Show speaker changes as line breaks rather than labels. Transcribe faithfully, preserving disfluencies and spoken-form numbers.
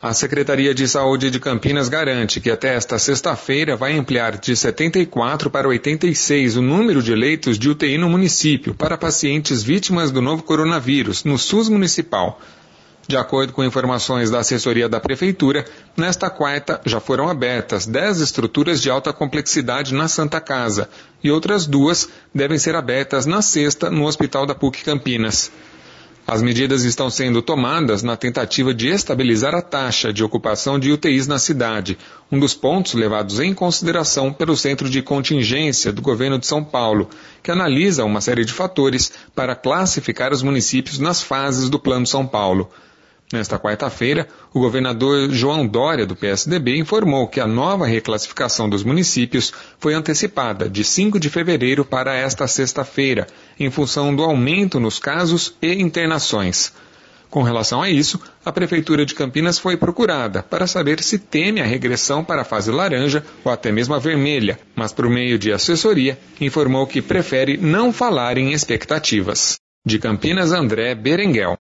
A Secretaria de Saúde de Campinas garante que até esta sexta-feira vai ampliar de setenta e quatro para oitenta e seis o número de leitos de U T I no município para pacientes vítimas do novo coronavírus no SUS municipal. De acordo com informações da assessoria da Prefeitura, nesta quarta já foram abertas dez estruturas de alta complexidade na Santa Casa e outras duas devem ser abertas na sexta no Hospital da P U C Campinas. As medidas estão sendo tomadas na tentativa de estabilizar a taxa de ocupação de U T Is na cidade, um dos pontos levados em consideração pelo Centro de Contingência do Governo de São Paulo, que analisa uma série de fatores para classificar os municípios nas fases do Plano São Paulo. Nesta quarta-feira, o governador João Dória, do P S D B, informou que a nova reclassificação dos municípios foi antecipada de cinco de fevereiro para esta sexta-feira, em função do aumento nos casos e internações. Com relação a isso, a Prefeitura de Campinas foi procurada para saber se teme a regressão para a fase laranja ou até mesmo a vermelha, mas por meio de assessoria informou que prefere não falar em expectativas. De Campinas, André Berenguel.